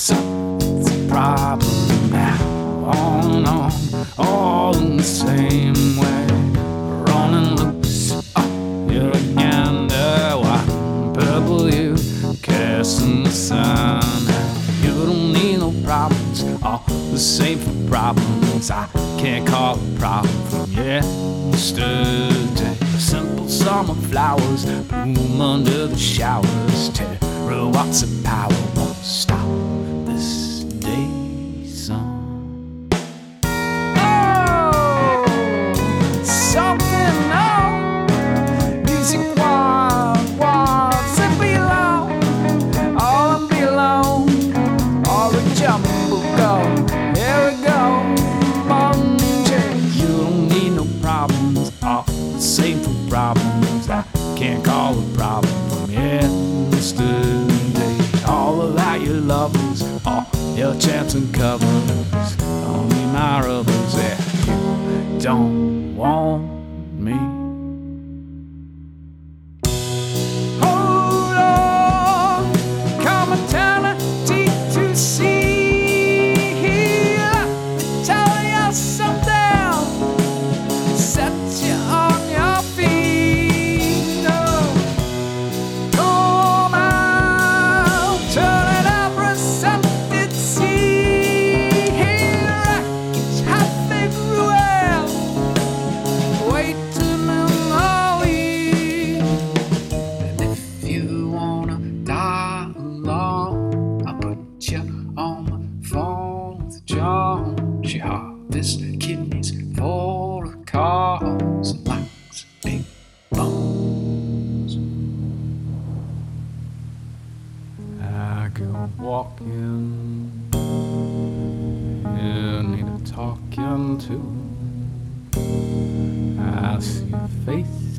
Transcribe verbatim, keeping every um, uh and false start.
Something's a problem now. On, on, all in the same way. Running loose, oh, you're a gander, white and purple you, casting the sun. You don't need no problems, all the same for problems. I can't call a problem from yesterday. Simple summer flowers bloom under the showers. Terror, what's the power, won't stop this day, son. Problems I can't call a problem from yesterday. All of that your lovers, all your chance and covers, only my rubbers. Yeah, you don't want me. Hold on, come eternity to see. Let me tell you something, set you on your feet. She harvests kidneys for the cause and likes big bones. I go walking, you need a talking to. I see your face